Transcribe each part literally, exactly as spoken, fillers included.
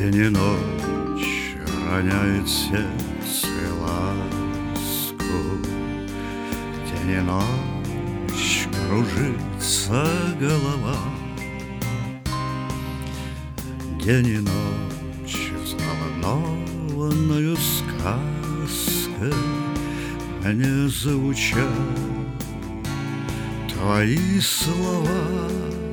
День и ночь роняет сердце ласку, день и ночь кружится голова, день и ночь взволнованную сказкой мне звучат твои слова.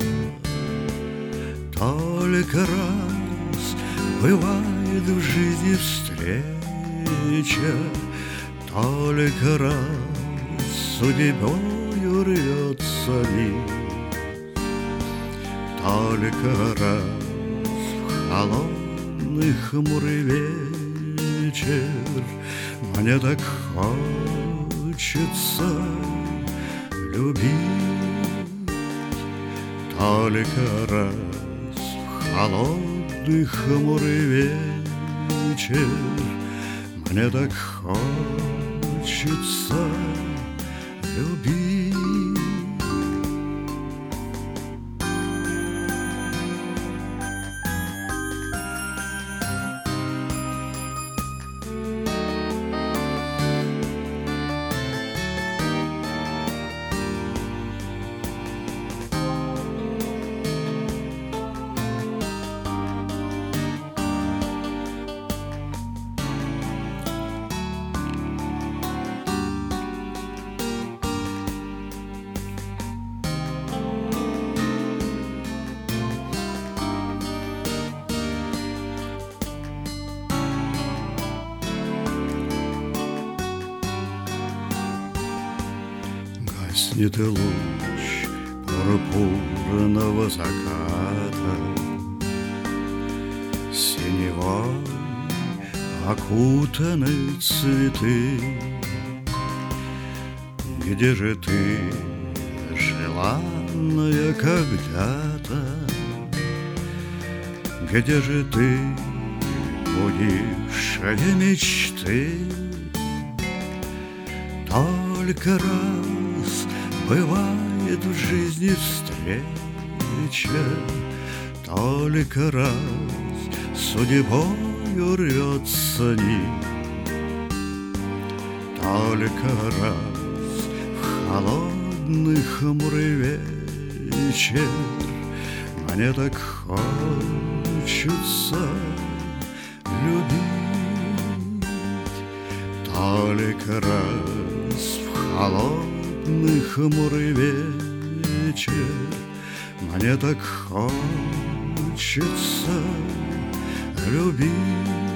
Только раз бывает в жизни встреча, только раз судьбою рвется мир, только раз в холодный хмурый вечер мне так хочется любить, только раз холодный хмурый вечер мне так хочется любить. Гаснет и луч пурпурного заката, синевой окутаны цветы. Где же ты, желанная когда-то? Где же ты, будившая мечты? Только раз бывает в жизни встреча, только раз судьбою рвется нить, только раз в холодный хмурый вечер мне так хочется любить, только раз в холодный хмурый вечер мне так хочется любить.